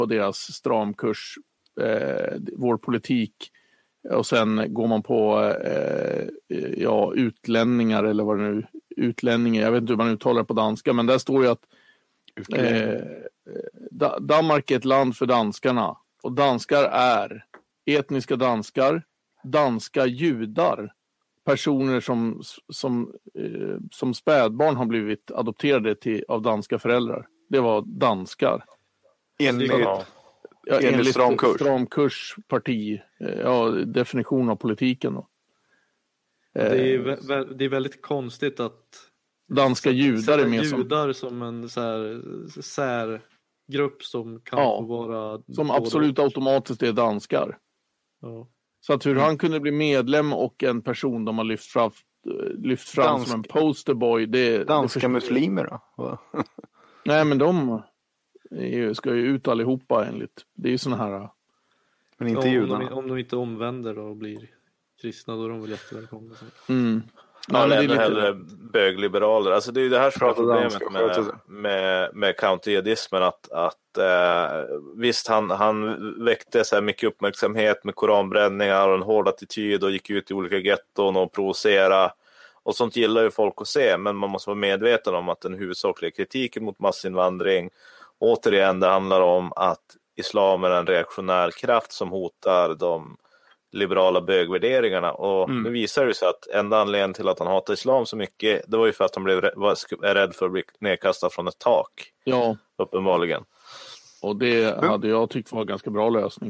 på deras stramkurs, vår politik, och sen går man på utlänningar eller vad det nu, utlänningar, jag vet inte hur man uttalar det på danska, men där står ju att Danmark är ett land för danskarna, och danskar är etniska danskar, danska judar, personer som spädbarn har blivit adopterade av danska föräldrar. Det var danskar. Enligt stramkurs parti, definition av politiken då. Det är väldigt konstigt att danska judar är med som en så här särgrupp som kan få vara som absolut automatiskt är danskar. Ja. Så att hur han kunde bli medlem och en person de har lyft fram som en posterboy, danska muslimer då? Nej, men de ska ju ut allihopa enligt. Det är ju såna här. Men inte judarna. Om de inte omvänder och blir kristna, då är de väl jättevälkomna. Ja, det är lite hellre bögliberaler. Alltså det är ju det här som är problemet med counterjihadismen, att visst han väckte så här mycket uppmärksamhet med koranbränningar och en hård attityd och gick ut i olika getton och provocera, och sånt gillar ju folk att se, men man måste vara medveten om att den huvudsakliga kritiken mot massinvandring, återigen, det handlar om att islam är en reaktionär kraft som hotar de liberala bögvärderingarna, och nu visar det sig att enda anledningen till att han hatar islam så mycket, det var ju för att han är rädd för att bli nedkastad från ett tak. Ja. Uppenbarligen. Och det hade jag tyckt var en ganska bra lösning.